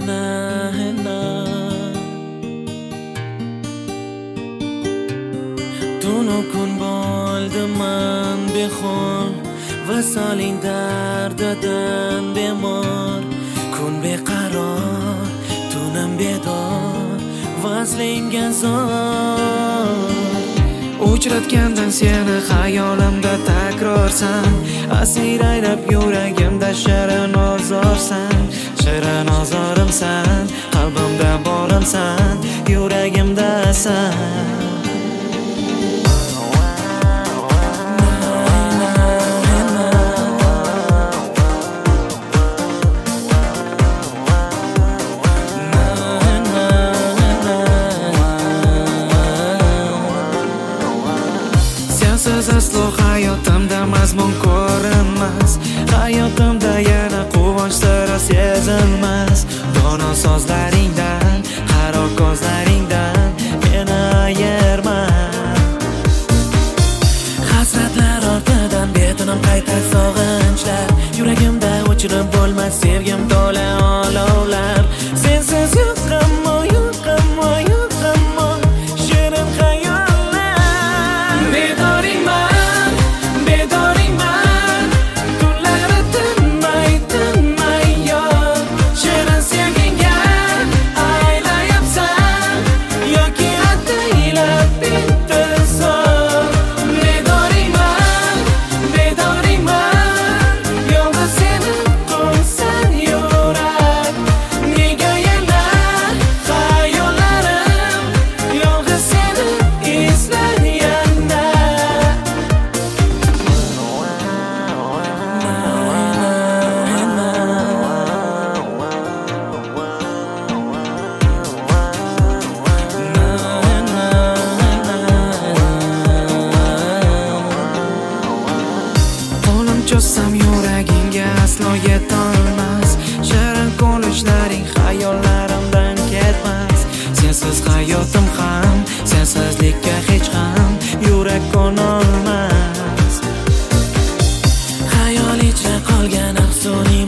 Tunu kun bo'ldim man bexor Vasoling dardidan bemor Kun beqaror, tunam bedor Vaslingga zor Uchratgandan seni xayolimda takrorsan Asir aylab yuragimda shirin ozorsan Shirin ozorimsan, qalbimda borimsan Yuragimdasan Sensiz aslo hayotimda mazmun ko'rinmas Hayotimda yana quvonch sira sezilmas Dono sozlaringdan, xarob ko'zlaringdan meni ayirma Hasratlar ortidan betinim qaytar sog'inchlar Yuragimda o'chirib bo'lmas sevgim to'la olovlar Sensiz yo'qammo, yo'qammo, yo'qammo Shirin xayollar Cho'zsam yuragingga aslo yetolmas Shirin ko'rishlaring xayollarimdan ketmas Sensiz hayotim ham, sensizlikka hech ham yurak ko'nolmas Xayol ichra qolgan afsoniy